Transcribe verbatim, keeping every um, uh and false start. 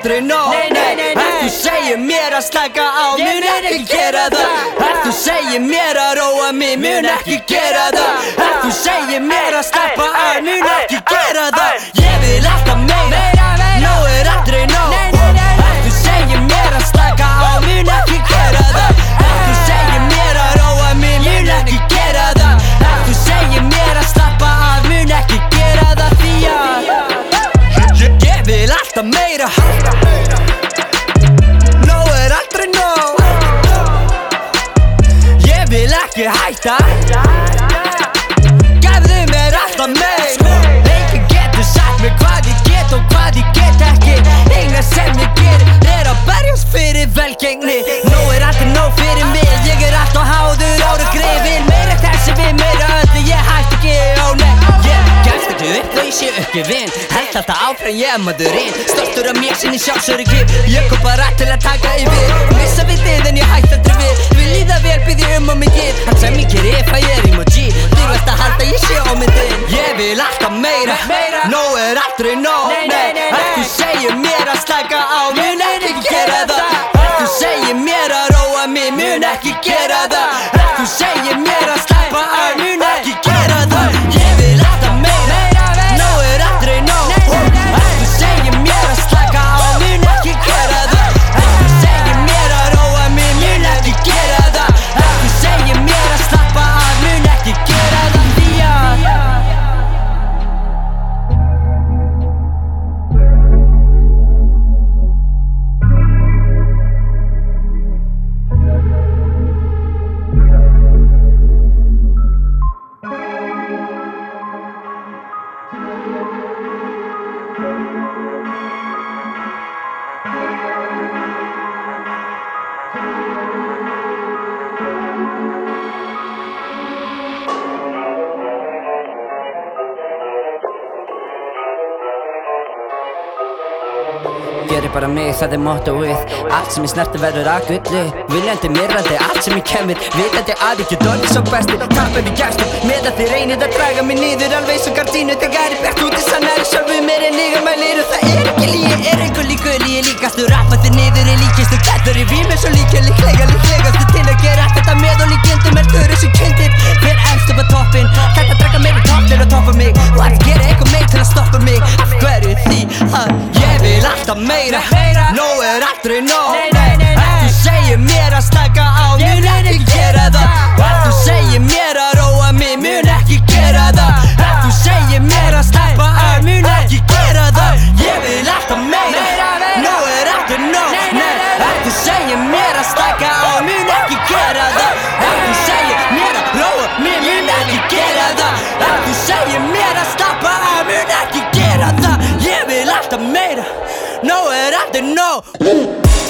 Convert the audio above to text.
aldrei nóg. Ef þú segir mér að slaka á, mun ekki gera það. Ef þú segir mér að róa mig, mun ekki gera það. Ef þú segir mér að slappa af, mun ekki gera það. Ég vil alltaf meira, nóg er aldrei nóg. Ef þú segir mér að slaka á, mun ekki gera það. Ef þú segir mér að róa mig, mun ekki gera það. Ef þú segir mér að slappa af, mun ekki gera það. Því að ég vil alltaf meira, nóg er aldrei nóg. Ég vil ekki hætta, gefðu mér alltaf meira. Enginn getur sagt mér hvað ég get og hvað ég get ekki. Eina sem ég gerir er að berjast fyrir velgengni. Nóg er aldrei nóg fyrir mig, ég er alltaf háður ára grifin. Meira þessi við, meira öllu, ég hætti ekki á neitt. Ég gefst ekki upp þó ég sé ekki vinn. Held alltaf áfram, ég er maðurinn. Stoltur af mér sinni sjálfsöryggi. Ég kom bara til að taka yfir. Missa við þið en ég hætti aldrei við. Vil líða vel, býð ég um á mig gil. Hann sem ég gerir ef að ég er emoji. Þið veist að halda ég sé á myndin. Ég vil alltaf meira, nóg er aldrei nóg. Ef þú segir mér að slaka á, mun ekki gera það. Ef þú segir mér að róa mig, mun ekki gera það. Ef þú segir mér að slappa af, mun ekki gera það. Ég vil alltaf meira, nóg er aldrei nóg. Ef þú segir mér að slaka á, mun ekki gera það. Ef þú segir mér að róa mig, mun ekki gera það. Ef þú segir mér að slappa af, mun ekki gera það. Því að Gerir bara mig, það er mottoið. Allt sem ég snerti verður að gulli. Viljandi, mirrandi, allt sem ég kemur. Vitandi að ég get orðið svo besti. Tappar við gæstum, með að þið reynið að draga mig niður. Alveg svo gardínu þegar ég bært út í sannari. Sjálfu mér en ég mælir og það er ekki lígi. Er einhver líkur, ég líkastu. Rappa þið niður, ég líkistu. Gætur í vími, svo líka líklega líklegastu til að gera allt þetta með og líkindum. Er þau þessu kindir, hver emst upp á toppin. Þetta draga meira topplir og toppa mig. Og allt gera eitthvað meir til að stoppa mig. Af hverju því að ég vil alltaf meira, nóg er aldrei nóg. Ef þú segir mér að slaka á, mun ekki gera það. Ef þú segir mér að róa mig, mun ekki gera það. Ef þú segir mér að slappa af, mun ekki gera það. Ég vil alltaf meira, nóg er aldrei nóg. Ef þú segir mér að slaka á, mun ekki gera það. Ef þú segir mér að róa mig, mun ekki gera það. Ef þú segir mér að slappa af, mun ekki gera það. Ég vil alltaf meira, nóg er aldrei nóg.